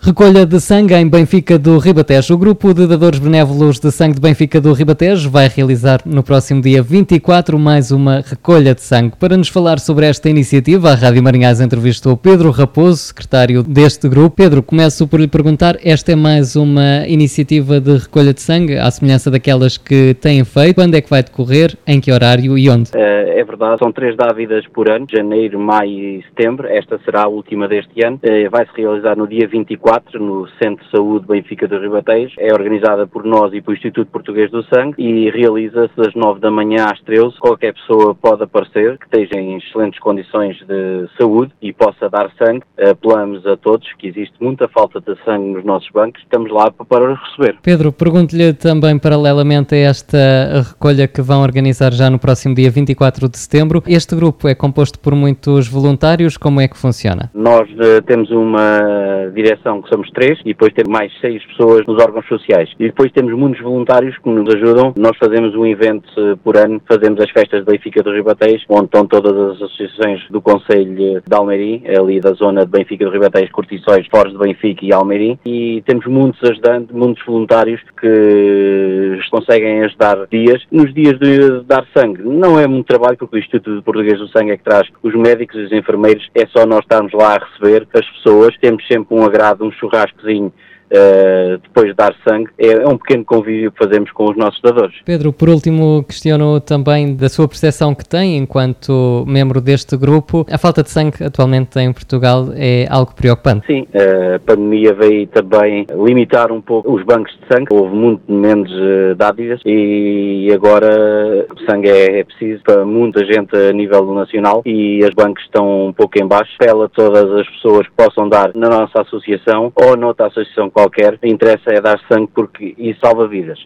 Recolha de sangue em Benfica do Ribatejo. O grupo de dadores benévolos de sangue de Benfica do Ribatejo vai realizar no próximo dia 24 mais uma recolha de sangue. Para nos falar sobre esta iniciativa, a Rádio Marinhais entrevistou Pedro Raposo, secretário deste grupo. Pedro, começo por lhe perguntar, esta é mais uma iniciativa de recolha de sangue, à semelhança daquelas que têm feito. Quando é que vai decorrer, em que horário e onde? É verdade, são 3 dávidas por ano, janeiro, maio e setembro. Esta será a última deste ano. Vai-se realizar no dia 24, no Centro de Saúde Benfica do Ribatejo. É organizada por nós e pelo Instituto Português do Sangue e realiza-se das 9 da manhã às 13. Qualquer pessoa pode aparecer, que esteja em excelentes condições de saúde e possa dar sangue. Apelamos a todos, que existe muita falta de sangue nos nossos bancos. Estamos lá para receber. Pedro, pergunto-lhe também, paralelamente a esta recolha que vão organizar já no próximo dia 24 de setembro, este grupo é composto por muitos voluntários. Como é que funciona? Nós temos uma direção que somos 3 e depois temos mais 6 pessoas nos órgãos sociais. E depois temos muitos voluntários que nos ajudam. Nós fazemos um evento por ano, fazemos as festas de Benfica do Ribatejo, onde estão todas as associações do Conselho de Almeirim, ali da zona de Benfica do Ribatejo, Cortiçóis, Foz de Benfica e Almeirim. E temos muitos ajudantes, muitos voluntários que conseguem ajudar dias. Nos dias de dar sangue, não é muito trabalho, porque o Instituto Português do Sangue é que traz os médicos e os enfermeiros. É só nós estarmos lá a receber as pessoas. Temos sempre um agrado, um churrascozinho depois de dar sangue. É um pequeno convívio que fazemos com os nossos dadores. Pedro, por último, questiono também da sua percepção que tem enquanto membro deste grupo. A falta de sangue atualmente em Portugal é algo preocupante? Sim, a pandemia veio também limitar um pouco os bancos de sangue. Houve muito menos dádivas e agora o sangue é preciso para muita gente a nível nacional e os bancos estão um pouco em baixo. Apelo a todas as pessoas que possam dar na nossa associação ou noutra associação qualquer. O interesse é dar sangue porque isso salva vidas.